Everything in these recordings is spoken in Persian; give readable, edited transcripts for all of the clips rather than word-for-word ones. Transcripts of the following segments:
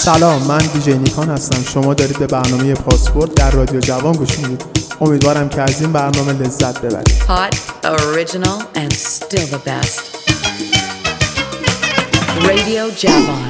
سلام، من دیجی نیکان هستم. شما دارید به برنامه پاسپورت در رادیو جوان گوش میدید. امیدوارم که از این برنامه لذت ببرید. Hot, original and still the best. Radio Javon.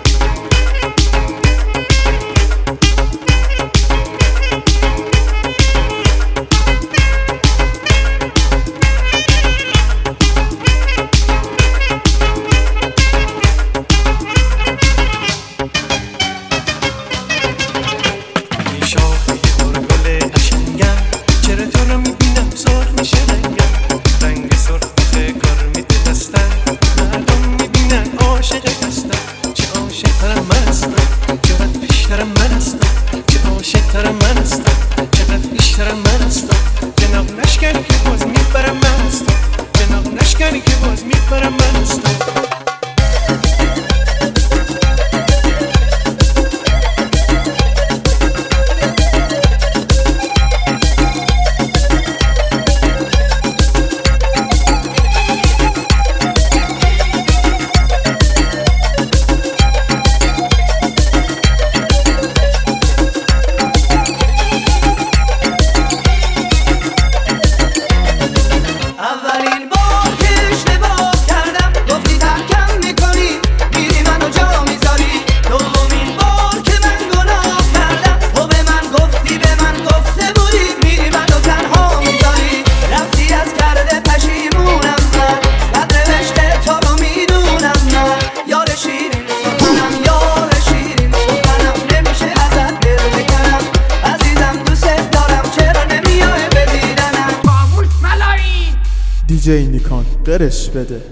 دیجی نیکان قرش بده.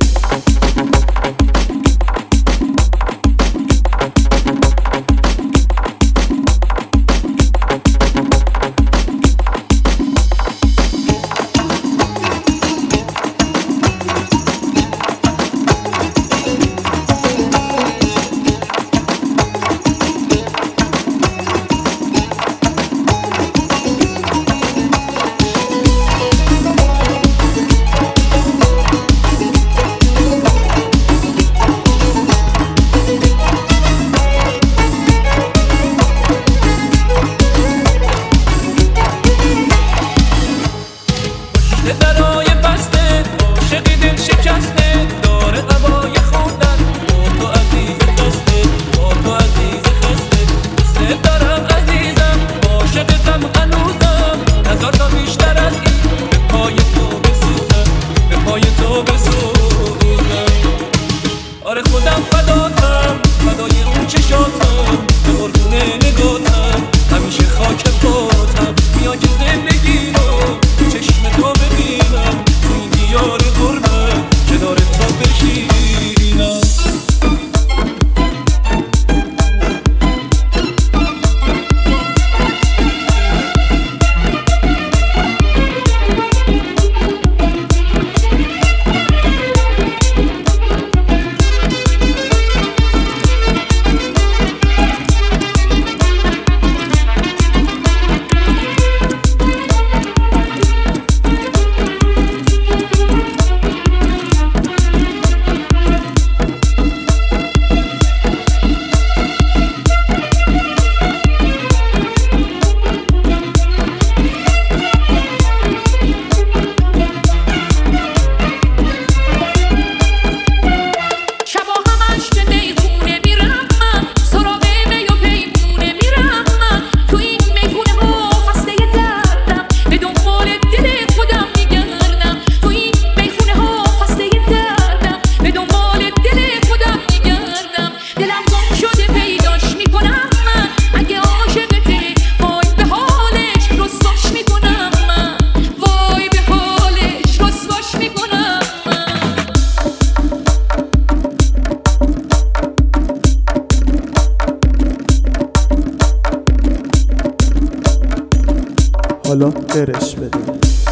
حالا قرش بده.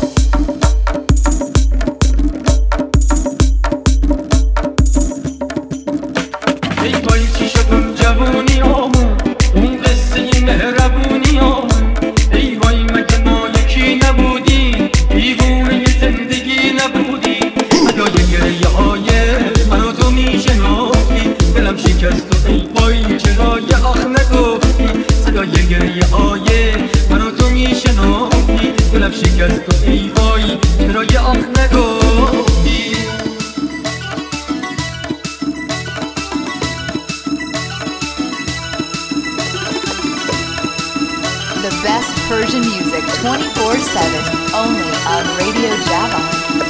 ای وای چی شدم جوونی آمون اون قصه مهربونی آمون ای وای مگه ما یکی نبودی دیوونه زندگی نبودی ادای گریه های من و تو میشناختی دلم شکست و ای وای چرا یه آخر تو ای وای چرا یه آخ نگفتی The best Persian music 24/7 only on Radio Javan.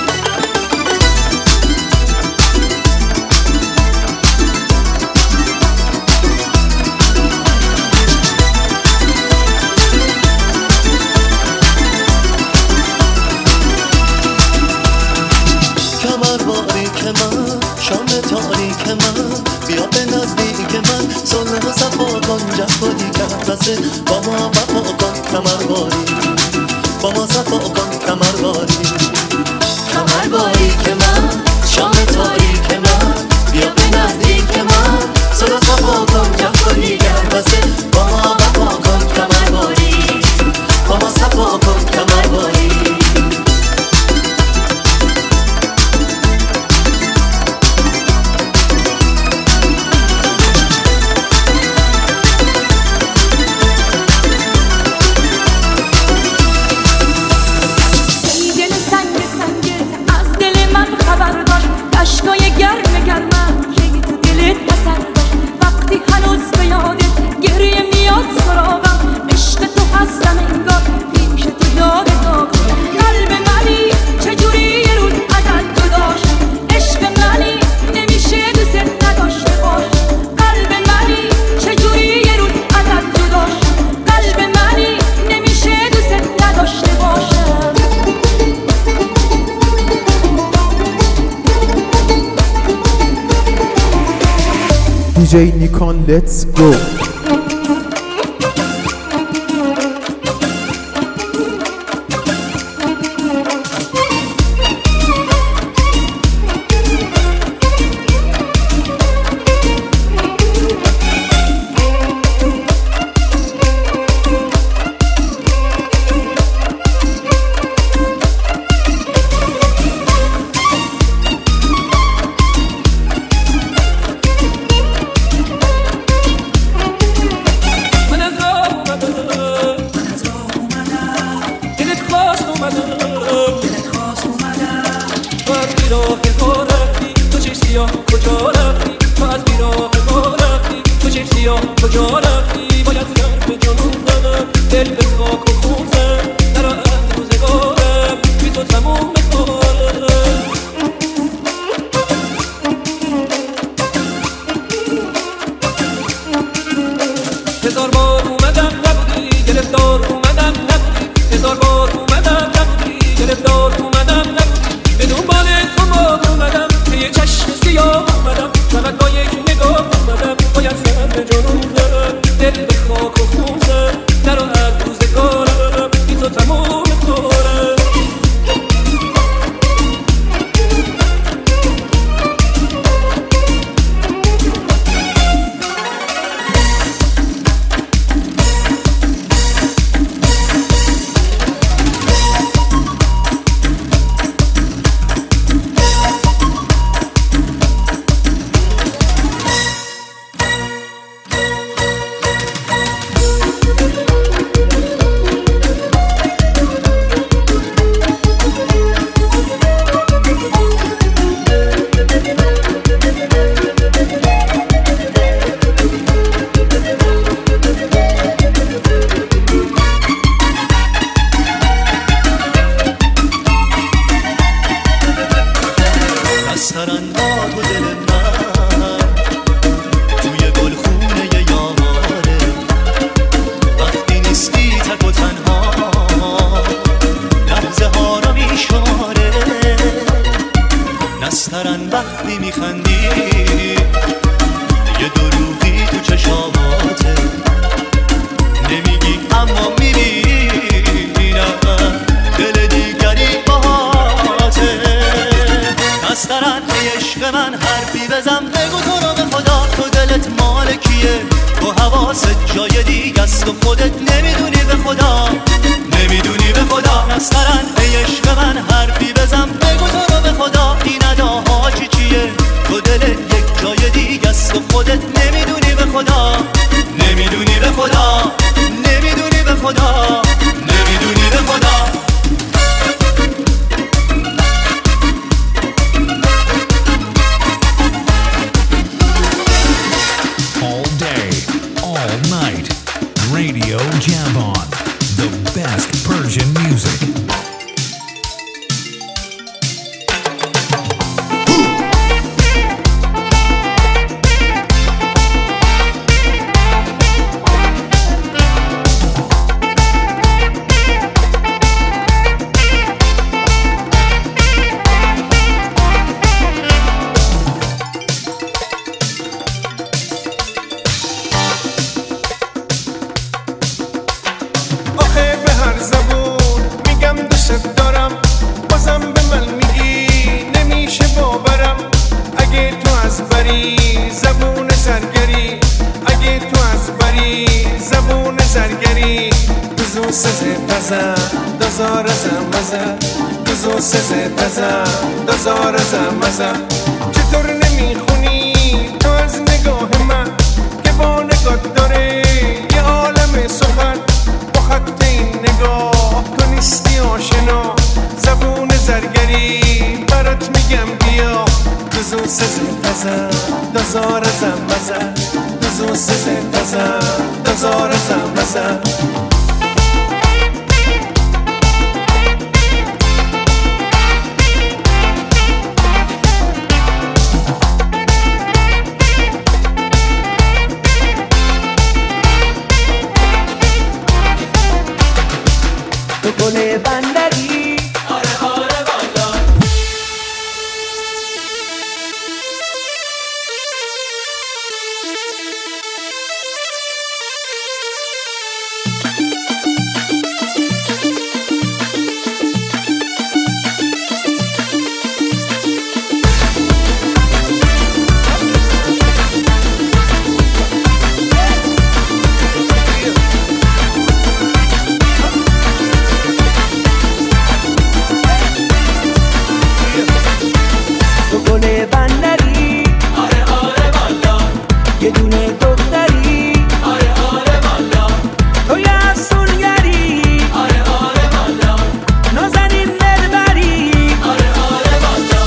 شام تاریک من بیا به نزدیک من سلم و صفا کن جفا دیگر رسه با ما وفا کن کمرباری با ما صفا کن کمرباری کمرباری که من شام تاریک من بیا به نزدیک من سلم و صفا کن جفا دیگر رسه با ما وفا کن کمرباری با ما صفا کن کمرباری DJ Nikon, let's go. زرگری دوزو سزه تزم دازارزم مزم دوزو سزه تزم دازارزم مزم چطور نمیخونی تو از نگاه من که با نگاه داره یه عالم سخن با خط این نگاه تو نیستی آشنا زبون زرگری برات میگم بیا دوزو سزه تزم دازارزم مزم دوزو سزه تزم دازارزم مزم گل بندری آره آره والا گل بندری آره آره والا یه دونه دختری آره آره والا تو یه افسونگری آره آره والا نازنین دلبری آره آره والا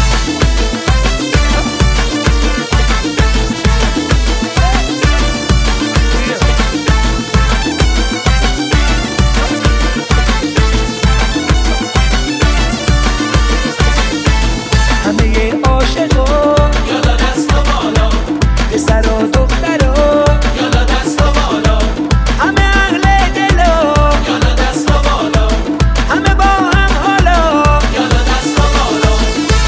همه عاشقا یالا دست و بالا پسر و دخترا یالا دست و بالا همه اهل دلا یالا دست و بالا همه با هم حالا یالا دست و بالا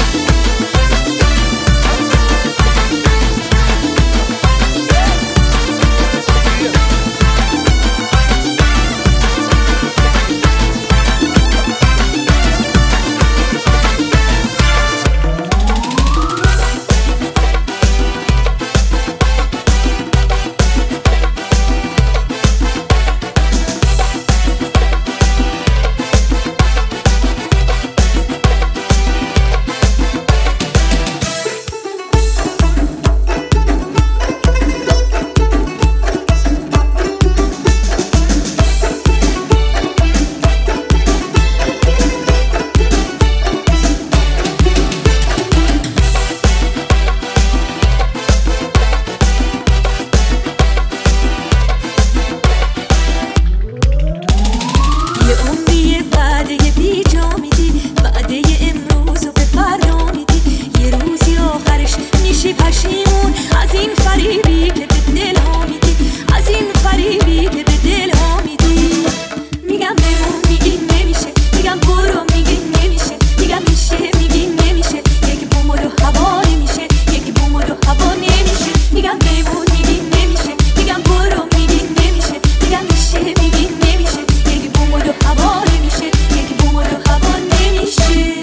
یه عمری وعده بی جا میدی وعده امروز و به فردا میدی یه روزی آخرش میشی پشیمون از این فریبی که به دل ها میدی از این فریبی که به دل ها میدی میگم بمون میگی نمیشه میگم برو میگی نمیشه میگم میشه میگی نمیشه یک بوم و دو هوا نمیشه یک بوم و دو هوا نمیشه میگم بمون میگی نمیشه میگم برو میگی نمیشه میگم میشه میگی نمیشه یک بوم و دو هوا نمیشه یک بوم و دو هوا نمیشه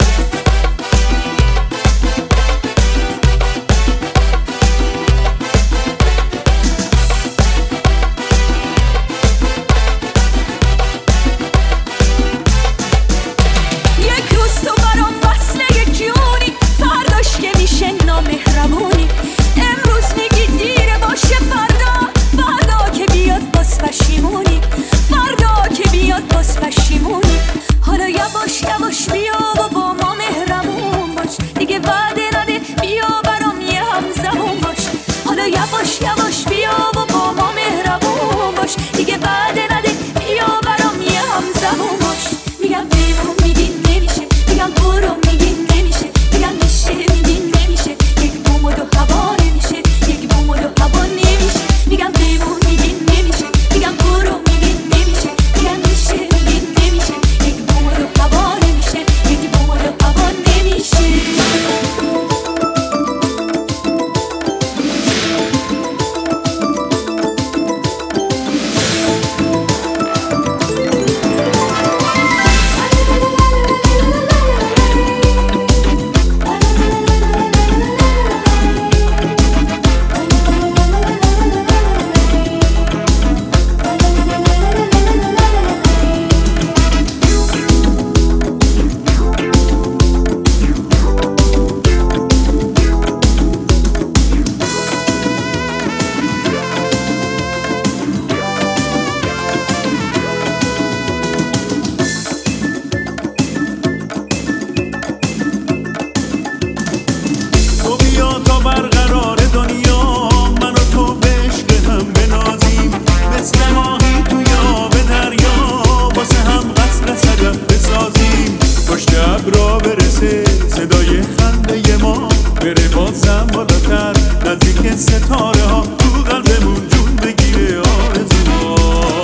یک روز تو برام وصله جونی فرداش که میشه نامهربونی امروز میگی دیره باشه فردا که بیاد باز پشیمونی فردا که بیاد باز پشیمونی حالا یواش یواش بیا و با ما مهربون باش دیگه وعده نده بیا برام یه همزبون باش حالا یواش یواش بیا و با ما مهربون باش دیگه وعده نده بیا برام یه همزبون باش میگم بمون میگی نمیشه میگم برو میگی نمیشه میگم میشه میگی نمیشه یک بوم و دو هوا نمیشه یک بوم و دو هوا نمیشه میگم بمون میگی نمیشه میگم برو میگی نمیشه میگم میشه میگی نمیشه یک بوم و دو هوا نمیشه یک را برسه، صدای خنده ما بره بازم بالاتر، نزدیک ستاره ها تو قلبمون جون بگیره آرزوها.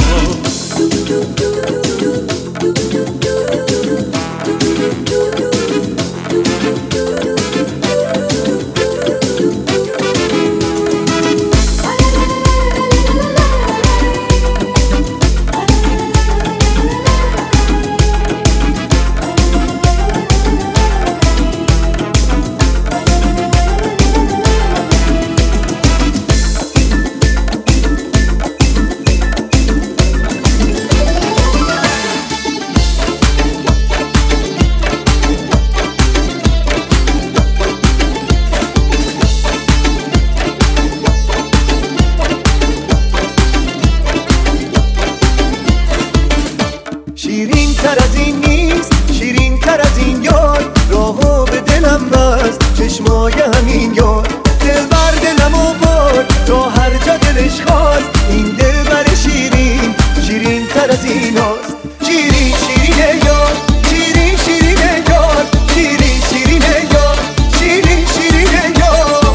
شیرین تر از این نیست، شیرین تر از این یار، راهو به دلم بست چشمای همین یار. دل بر دلمو برد تا هر جا دلش خواست، این دل بر شیرین، شیرین تر از این هاست. شیرین شیرین یار، شیرین شیرین یار، شیرین شیرین یار، شیرین شیرین یار.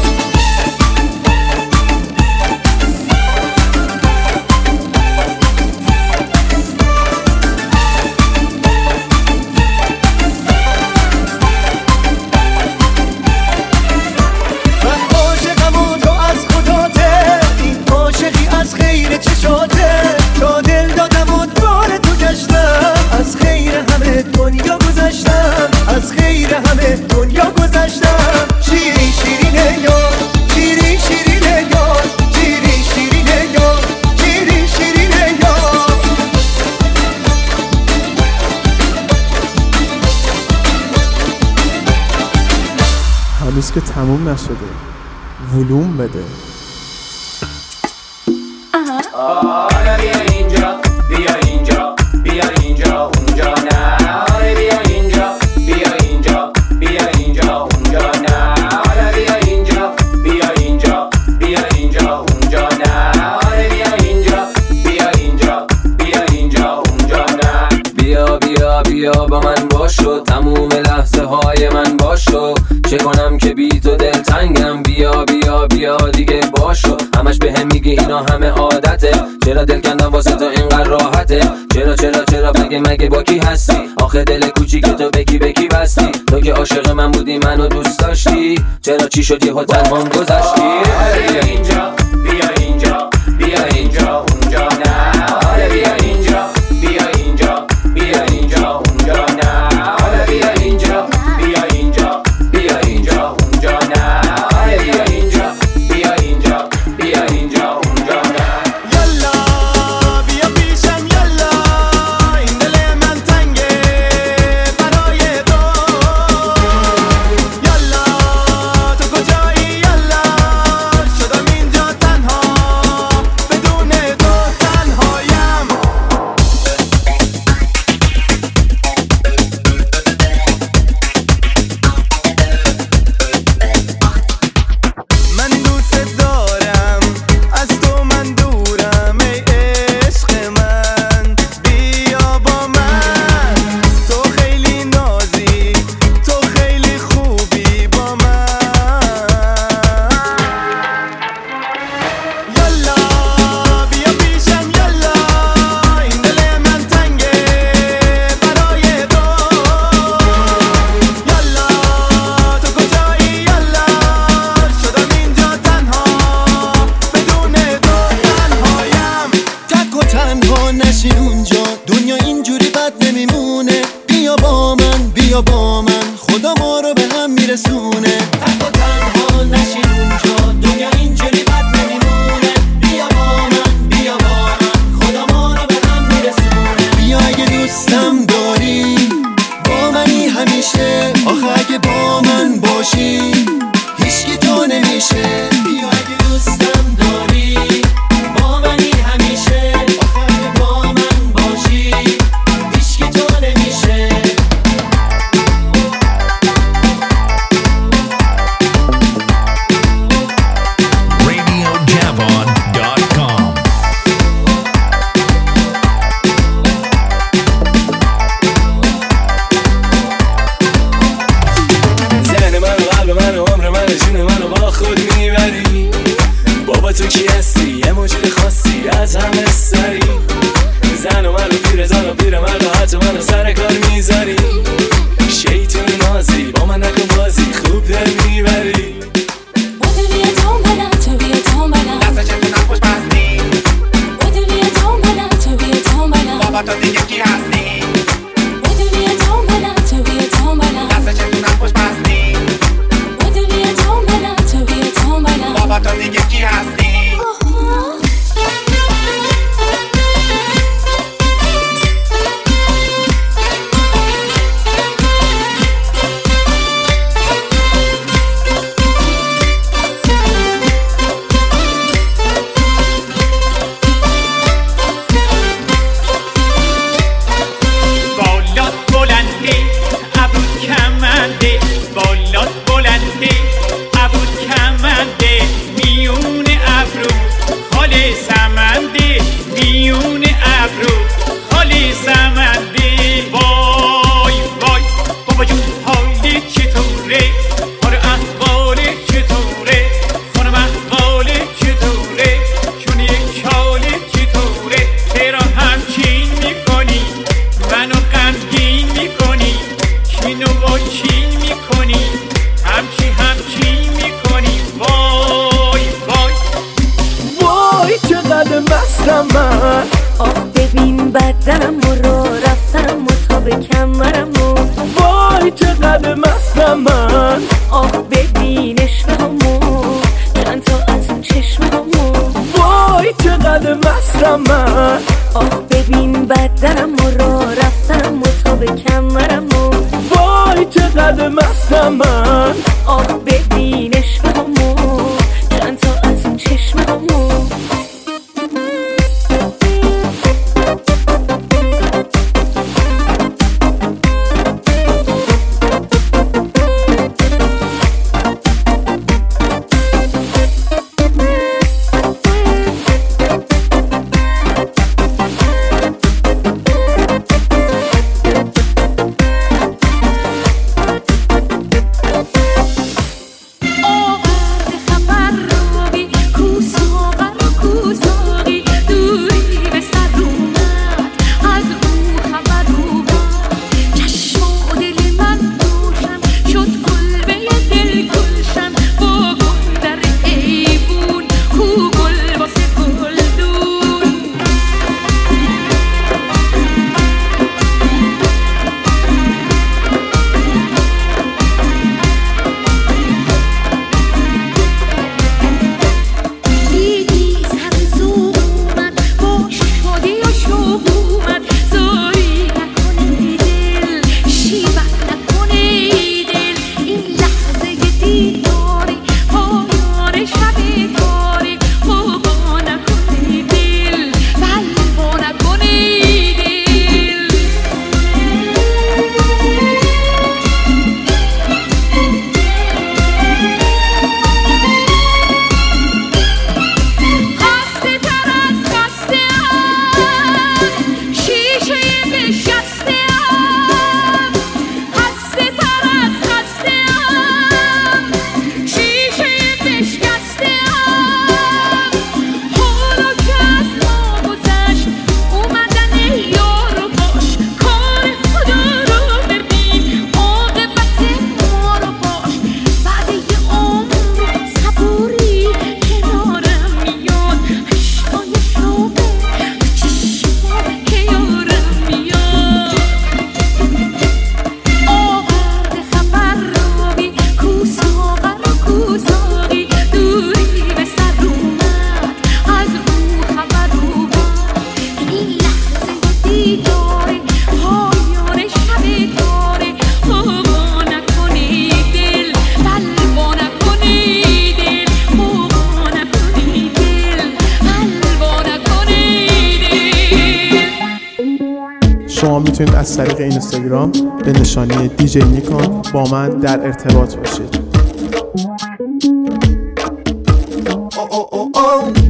تا دل دادم و دور تو گشتم، از خیر همه دنیا گذشتم، از خیر همه دنیا گذشتم. شیرین شیرین یار، شیرین شیرین یار، شیرین شیرین یار، شیرین شیرین یار. هنوز که تموم نشده، ولوم بده. آره بیا اینجا، بیا اینجا، بیا اینجا اونجا نه. آره بیا اینجا، بیا اینجا، بیا اینجا اونجا نه. آره بیا اینجا، بیا اینجا، بیا اینجا اونجا نه. آره بیا اینجا، بیا اینجا، بیا اینجا اونجا نه. بیا بیا بیا با من باشو، تموم لحظه های من باشو. چه کنم که بی تو دلتنگم، بیا بیا بیا دیگه باشو. همش بهم میگی اینا همه عادته، چرا دل کندم واسه تو اینقدر راحته؟ چرا چرا چرا مگه با کی هستی؟ آخه دل کوچیک تو به کی بستی؟ تو که عاشق من بودی منو دوست داشتی، چرا چی شد یهو تنهام گذشتی؟ بیا اینجا، بیا اینجا، بیا اینجا اونجا نه. آره بیا اینجا، بیا اینجا، بیا اینجا اونجا نه. آره بیا اینجا، بیا اینجا، بیا اینجا اونجا نه. آره بیا اینجا، بیا اینجا، بیا اینجا اونجا نه. یالا بیا پیشم یالا، این دل من تنگه برای تو. یالا تو کجایی یالا، شدم اینجا تنها بدون تو تنهایم. من دوست دارم، از تو من دورم ای عشق من. بیا با من، تو خیلی نازی، تو خیلی خوبی با من. یالا بیا پیشم یالا، این دل من تنگه برای تو. یالا تو کجایی یالا، شدم اینجا تنها بدون تو تنهایم. تک و تنها نشین اونجا، دنیا اینجوری بد نمیمونه. بیا با من، بیا با من، خدا ما رو به هم میرسونه. تک و تنها نشین اونجا، دنیا اینجوری بد نمیمونه. بیا با من، بیا با من، خدا ما رو به هم میرسونه. بیا اگه دوستم داری، با منی همیشه. آخه اگه با من باشی، هیچکی تو نمیشه. بیا اگه دوستم داری، با منی همیشه. آخه اگه با من باشی، هیچکی تو نمیشه. RadioJavon.com. آخ ببین بدنم و را رفتنم و تا به کمرم و وای چقدر مستم من. آخ ببین عشق همو چند تا از اون چشم همو وای چقدر مستم من. آخ ببین بدنم و را رفتنم و تا به کمرم و وای چقدر مستم من. آخ ببین عشق همو چند تا از اون چشم همو شما میتونید از طریق اینستاگرام به نشانی دیجی نیکان با من در ارتباط باشید.